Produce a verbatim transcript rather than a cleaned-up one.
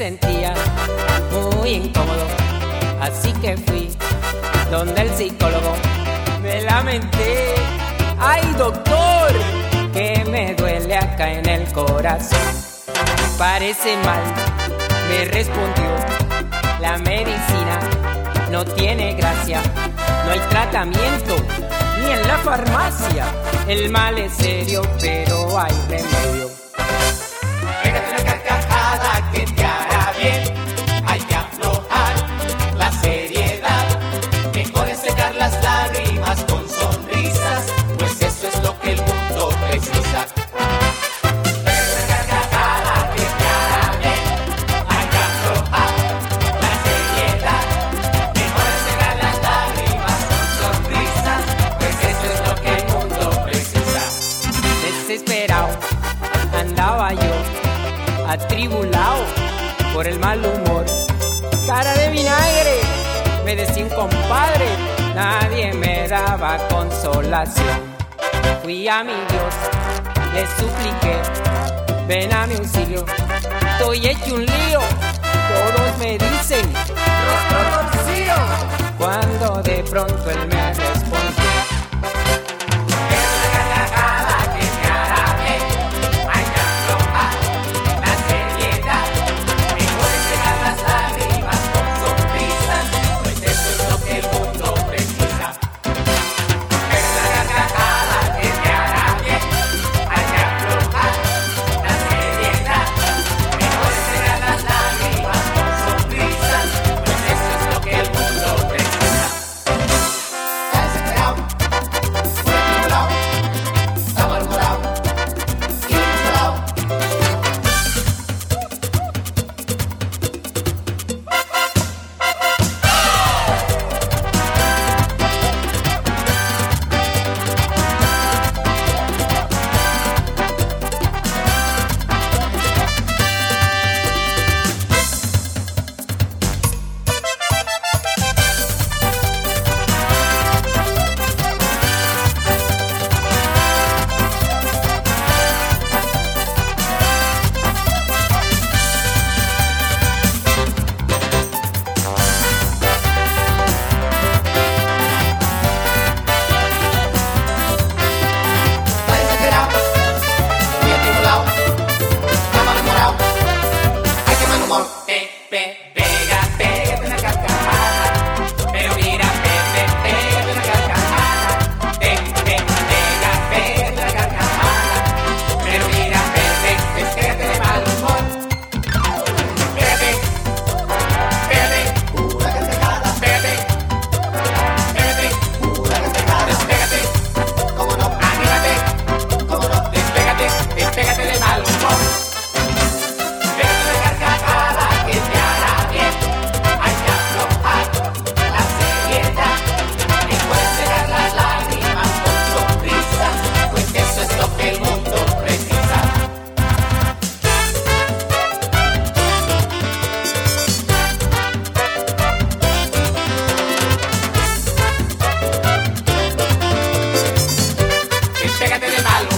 sentía muy incómodo, así que fui donde el psicólogo. Me lamenté, ay doctor, que me duele acá en el corazón. Parece mal, me respondió, la medicina no tiene gracia, no hay tratamiento ni en la farmacia. El mal es serio, pero hay remedio. Pégate una carcajada que te hará bien. Hay que aflojar la seriedad. Mejor es secar las lágrimas con sonrisas, pues eso es lo que el mundo precisa. Pégate una carcajada que te hará bien. Hay que aflojar la seriedad. Mejor es secar las lágrimas con sonrisas, pues eso es lo que el mundo precisa. Desesperado andaba yo, atribulado por el mal humor. Cara de vinagre, me decía un compadre, nadie me daba consolación. Fui a mi Dios, le supliqué, ven a mi auxilio, estoy hecho un lío. Todos me dicen, rostro torcido, cuando de pronto él me respondió. Pégate de mal